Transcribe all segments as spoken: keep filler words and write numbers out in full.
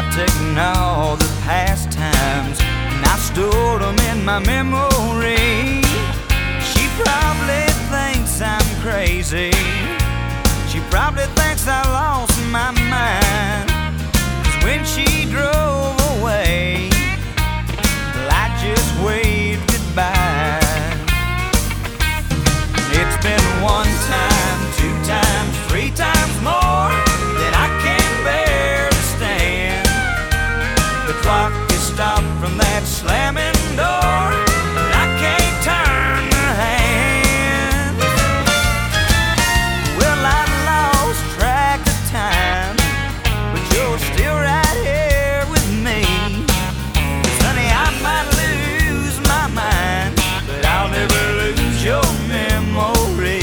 taken all the past times and I stored them in my memory. She probably thinks I'm crazy. She probably thinks I lost my mind. 'Cause when she drove away, well, I just waved goodbye. It's been one time, two times, three times more that I can't bear to stand. The clock is stopped from that slamming door, and I can't turn the hand. Well, I've lost track of time, but you're still right here with me. 'Cause honey, I might lose my mind, but I'll never lose your memory.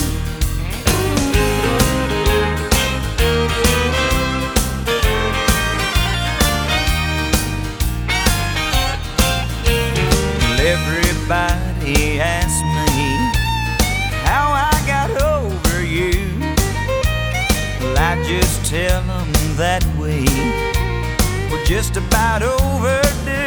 Everybody asks me how I got over you. Well, I just tell them that we were just about overdue.